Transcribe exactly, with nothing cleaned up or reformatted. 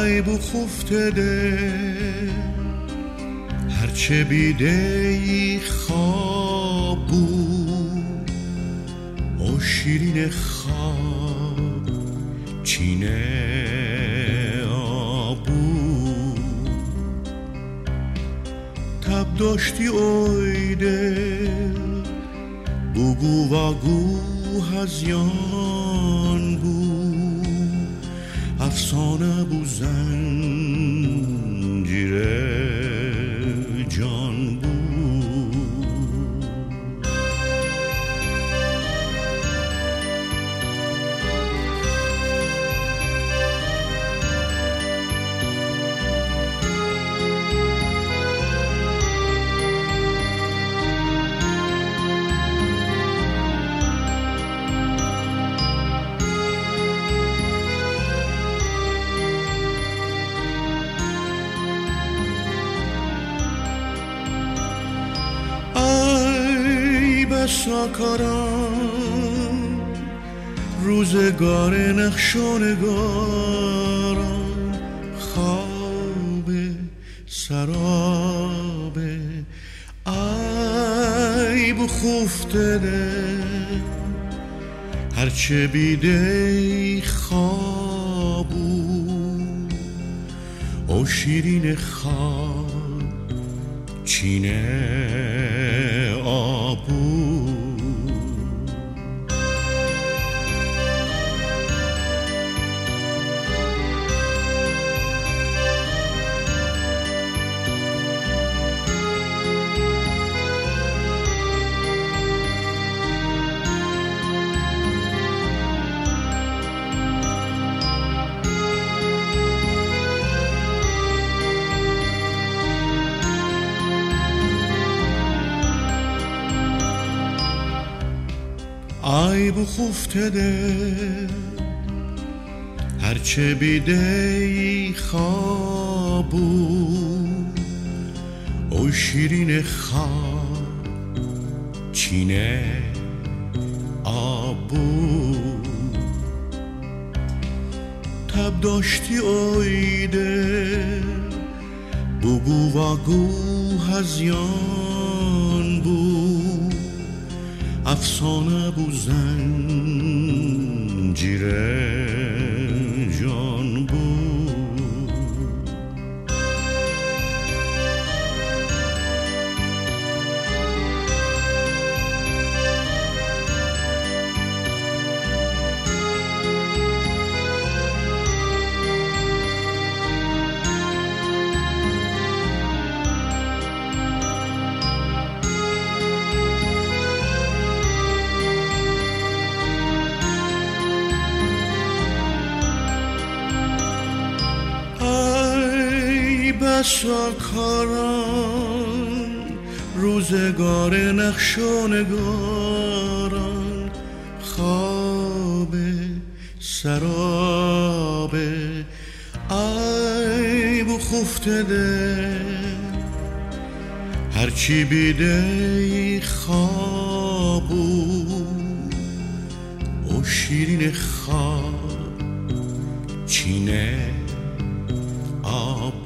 ای بو خفته ده هرچه بیده خواب بود او شیرین خواب چینه آبود تب داشتی اوی دل بگو و گو هزیان بود افسانه بو زنجیره جان بود ساکاران روزگار نقش و نگاران خواب سراب ای بخفته ده هرچه بیده خوابو او شیرین خواب چینه آبو ای بخفته ده هرچه بیده خوابو او شیرین خواب چینه آبو تب داشتی اوی دل بگو و گو هزیان بود افسانه بو زنجیره جان بود بسا کاران روزگار نقش و نگاران خواب سراب ای بخفته ده هرچی بیده خوابو او شیرین خواب چینه آب